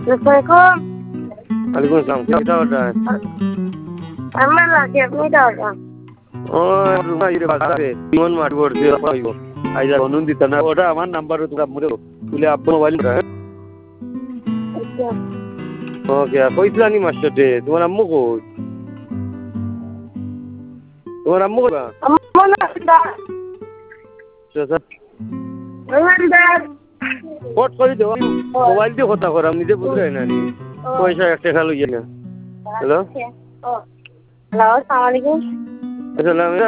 Assalamualaikum. Waalaikumsalam. Kita ada. Aman lagi আপনি দাও Oh, rumah ini pasare. Mon mat bordi ayo. Aja onun ditana oda আমার number তোরা মুরে তুলে আব্বু মোবাইল রা আচ্ছা ওকে কইছলানি মাস্টারতে তোমার আম্মু কই তোমার আম্মু কই আম্মু না আচ্ছা রোমান্দার কোট করে দাও মোবাইল দিয়ে কথা করাম নিজে বুঝরে না নি পয়সা একটা খালো ইয়ে না হ্যালো হ্যালো আসসালামু আলাইকুম আসসালাম